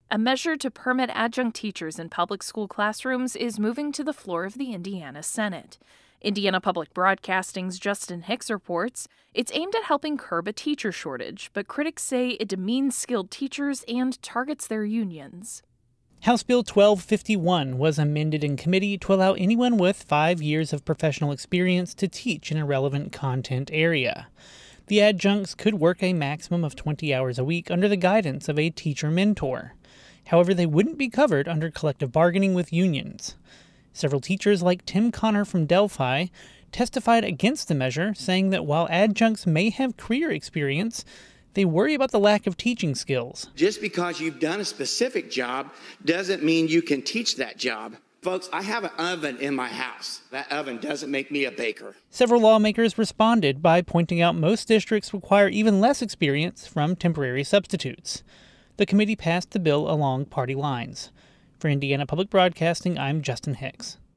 A measure to permit adjunct teachers in public school classrooms is moving to the floor of the Indiana Senate. Indiana Public Broadcasting's Justin Hicks reports it's aimed at helping curb a teacher shortage, but critics say it demeans skilled teachers and targets their unions. House Bill 1251 was amended in committee to allow anyone with 5 years of professional experience to teach in a relevant content area. The adjuncts could work a maximum of 20 hours a week under the guidance of a teacher mentor. However, they wouldn't be covered under collective bargaining with unions. Several teachers, like Tim Connor from Delphi, testified against the measure, saying that while adjuncts may have career experience, they worry about the lack of teaching skills. Just because you've done a specific job doesn't mean you can teach that job. Folks, I have an oven in my house. That oven doesn't make me a baker. Several lawmakers responded by pointing out most districts require even less experience from temporary substitutes. The committee passed the bill along party lines. For Indiana Public Broadcasting, I'm Justin Hicks.